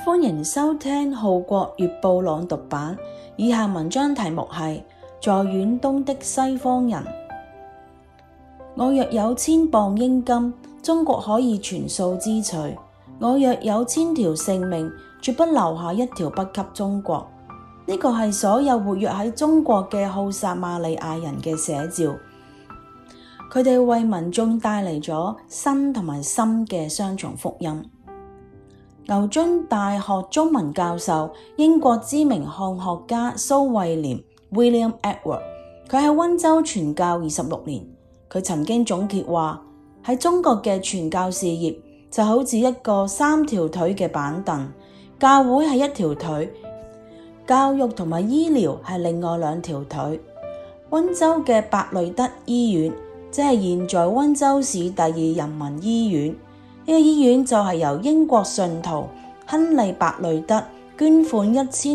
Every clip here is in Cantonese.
歡迎收聽《浩國月報》朗讀版，以下文章題目係在遠東的西方人。我若有1000磅英金，中國可以全數支取；我若有1000條性命，絕不留下一條不給中國。呢個係所有活躍喺中國嘅好撒瑪利亞人嘅寫照。佢哋為民眾帶嚟咗新同埋深嘅雙重福音。牛津大學中文教授、英國知名漢學家蘇慧廉 William Edward， 佢喺溫州傳教26年。佢曾經總結話，喺中國嘅傳教事業就好似一個3條腿嘅板凳，教會係一條腿，教育同埋醫療係另外2條腿。溫州嘅百雷德醫院，即係現在溫州市第2人民醫院。呢個醫院就係由英國信徒亨利·百雷德捐款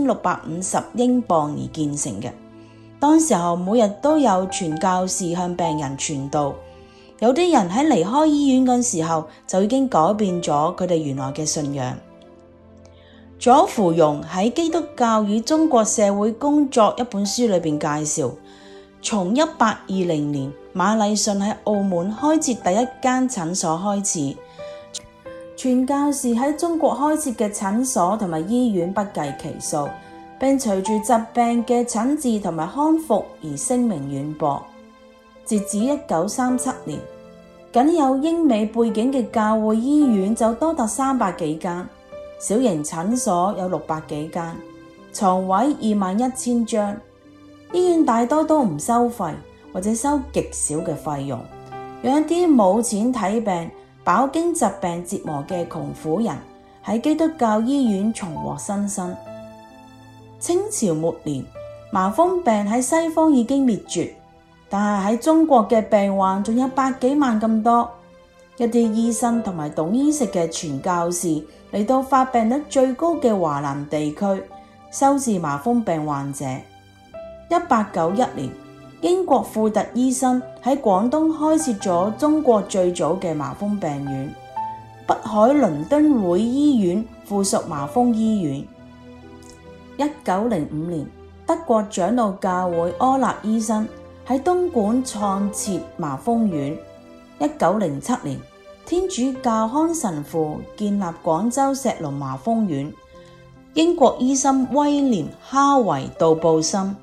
1650英鎊而建成嘅。當時候每日都有傳教士向病人傳道，有啲人喺離開醫院嗰時候就已經改變咗佢哋原來嘅信仰。左芙蓉喺《基督教與中國社會工作》一本書裏邊介紹，從1820年馬禮遜喺澳門開設第一間診所開始，傳教士喺中國開設嘅診所同埋醫院不計其數，並隨住疾病嘅診治同埋康復而聲名遠播。截至1937年，僅有英美背景嘅教會醫院就多達300幾間，小型診所有600幾間，床位21000張。醫院大多都唔收費，或者收極少嘅費用，讓一啲冇錢睇病、飽經疾病折磨嘅窮苦人喺基督教醫院重獲新生。清朝末年，麻風病喺西方已經滅絕，但係喺中國嘅病患仲有100幾萬咁多。一啲醫生同埋懂醫食嘅傳教士嚟到發病率最高嘅華南地區，收治麻風病患者。1891年，英國富特醫生喺廣東開設咗中國最早嘅麻風病院，北海倫敦會醫院附屬麻風醫院。1905年，德國長老教會柯納醫生喺東莞創設麻風院。1907年，天主教康神父建立廣州石龍麻風院。英國醫生威廉哈維杜布森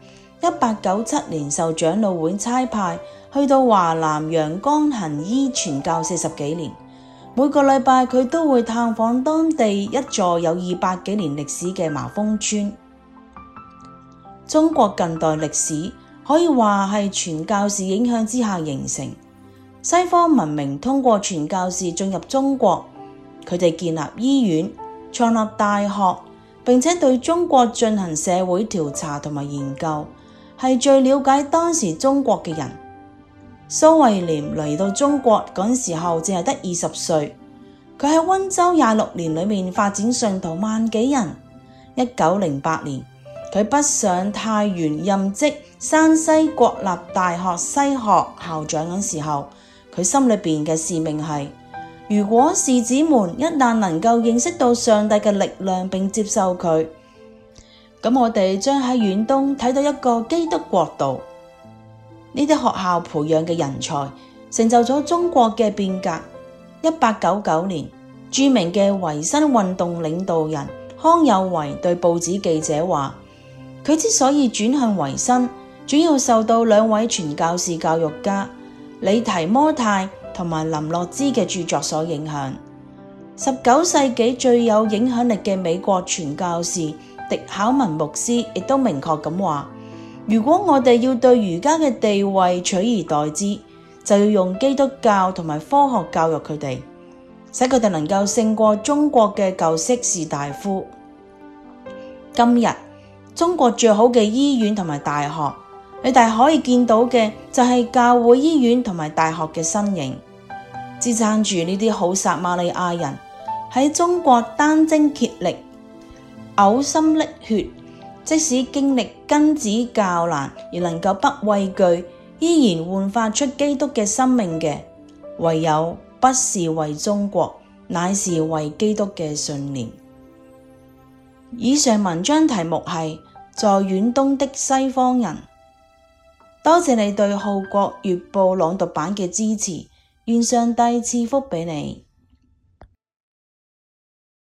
1897年受長老會差派去到華南陽江行醫傳教40幾年，每個禮拜佢都會探訪當地一座有200幾年歷史嘅麻風村。中國近代歷史可以話係傳教士影響之下形成。西方文明通過傳教士進入中國，佢哋建立醫院、創立大學，並且對中國進行社會調查同埋研究，係最了解當時中國嘅人。蘇慧廉嚟到中國嗰時候淨係得20歲，佢喺溫州26年裏面發展信徒萬幾人。1908年，佢北上太原任職山西國立大學西學校長嗰時候，佢心裏邊嘅使命係：如果士子們一旦能夠認識到上帝嘅力量並接受佢，咁我哋將喺遠東睇到一個基督國度。呢啲學校培養嘅人才，成就咗中國嘅變革。1899年，著名嘅維新運動領導人康有為對報紙記者話，佢之所以轉向維新，主要受到2位傳教士教育家李提摩太同埋林諾茲嘅著作所影響。19世紀最有影響力嘅美國傳教士狄考文牧師亦都明確咁話，如果我哋要對儒家嘅地位取而代之，就要用基督教同埋科學教育佢哋，使佢哋能夠勝過中國嘅舊式士大夫。今日中國最好嘅醫院同埋大學，你哋可以見到嘅就係教會醫院同埋大學嘅身影，支撐住呢啲好撒瑪利亞人喺中國殫精竭力、嘔心瀝血，即使經歷庚子教難而能夠不畏懼，依然煥發出基督嘅生命嘅，唯有不是為中國，乃是為基督嘅信念。 以上文章題目係在遠東的西方人。多謝你對《號角月報》朗讀版嘅支持，願上帝賜福俾你。